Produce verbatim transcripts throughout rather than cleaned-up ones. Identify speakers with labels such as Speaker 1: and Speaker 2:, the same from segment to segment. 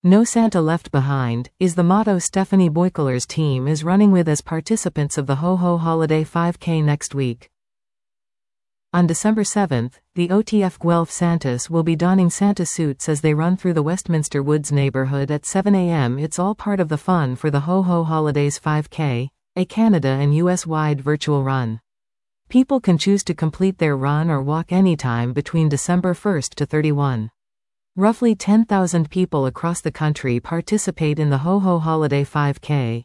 Speaker 1: No Santa Left Behind is the motto Stephanie Boykoler's team is running with as participants of the Ho Ho Holiday five K next week. On December seventh, the O T F Guelph Santas will be donning Santa suits as they run through the Westminster Woods neighborhood at seven a m It's all part of the fun for the Ho Ho Holidays five K, a Canada and U S-wide virtual run. People can choose to complete their run or walk anytime between December first to thirty-first. Roughly ten thousand people across the country participate in the Ho Ho Holiday five K.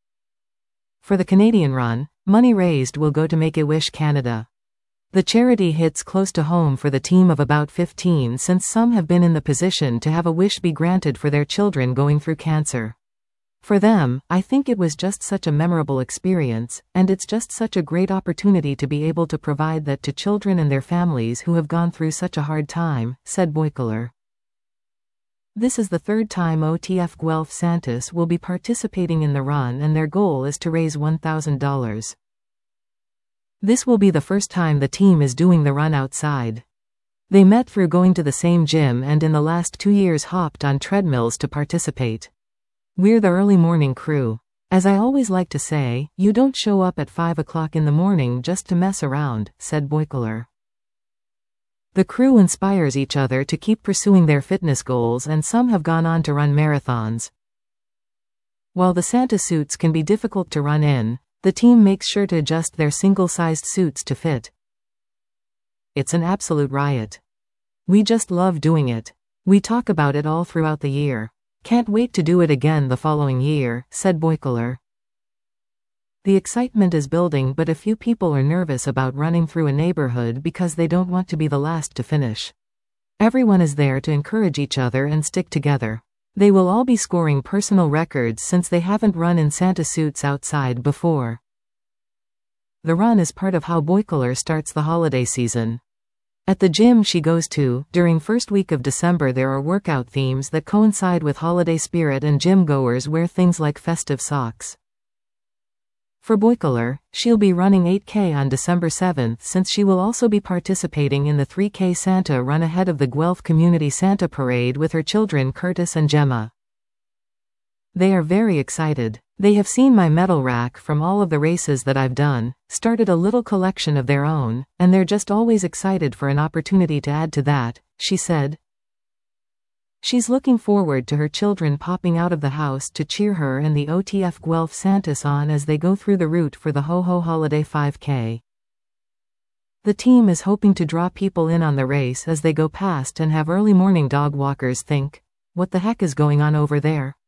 Speaker 1: For the Canadian run, money raised will go to Make-A-Wish Canada. The charity hits close to home for the team of about fifteen, since some have been in the position to have a wish be granted for their children going through cancer. For them, I think it was just such a memorable experience, and it's just such a great opportunity to be able to provide that to children and their families who have gone through such a hard time, said Boykoler. This is the third time O T F Guelph Santas will be participating in the run, and their goal is to raise one thousand dollars. This will be the first time the team is doing the run outside. They met through going to the same gym and in the last two years hopped on treadmills to participate. We're the early morning crew. As I always like to say, you don't show up at five o'clock in the morning just to mess around, said Boykoler. The crew inspires each other to keep pursuing their fitness goals, and some have gone on to run marathons. While the Santa suits can be difficult to run in, the team makes sure to adjust their single-sized suits to fit. It's an absolute riot. We just love doing it. We talk about it all throughout the year. Can't wait to do it again the following year, said Boykoler. The excitement is building, but a few people are nervous about running through a neighborhood because they don't want to be the last to finish. Everyone is there to encourage each other and stick together. They will all be scoring personal records since they haven't run in Santa suits outside before. The run is part of how Boykoler starts the holiday season. At the gym she goes to, during first week of December there are workout themes that coincide with holiday spirit, and gym goers wear things like festive socks. For Boykoler, she'll be running eight K on December seventh, since she will also be participating in the three K Santa run ahead of the Guelph Community Santa Parade with her children Curtis and Gemma. They are very excited. They have seen my medal rack from all of the races that I've done, started a little collection of their own, and they're just always excited for an opportunity to add to that, she said. She's looking forward to her children popping out of the house to cheer her and the O T F Guelph Santas on as they go through the route for the Ho Ho Holiday five K. The team is hoping to draw people in on the race as they go past and have early morning dog walkers think, "What the heck is going on over there?"